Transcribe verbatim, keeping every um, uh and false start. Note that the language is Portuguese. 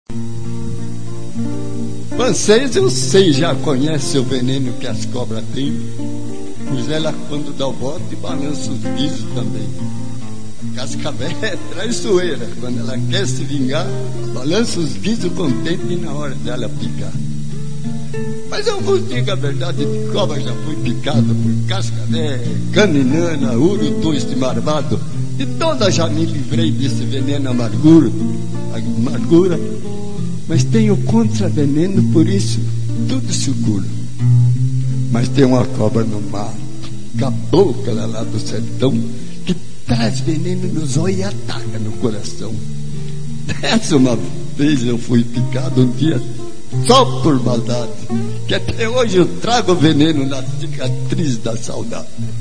Vocês, eu sei, já conhecem o veneno que as cobras têm, pois ela, quando dá o bote, balança os guizos também. A cascavel é traiçoeira, quando ela quer se vingar, balança os guizos contente na hora dela picar. Mas eu vos digo a verdade, de cobra já fui picado por cascavel, caninana, urutu marvado, de toda já me livrei desse veneno amargura, amargura. Mas tenho contraveneno, por isso tudo seguro. Mas tem uma cobra no mato, cabocla lá do sertão, que traz veneno nos olhos e ataca no coração. Dessa uma vez eu fui picado um dia só por maldade, que até hoje eu trago veneno na cicatriz da saudade.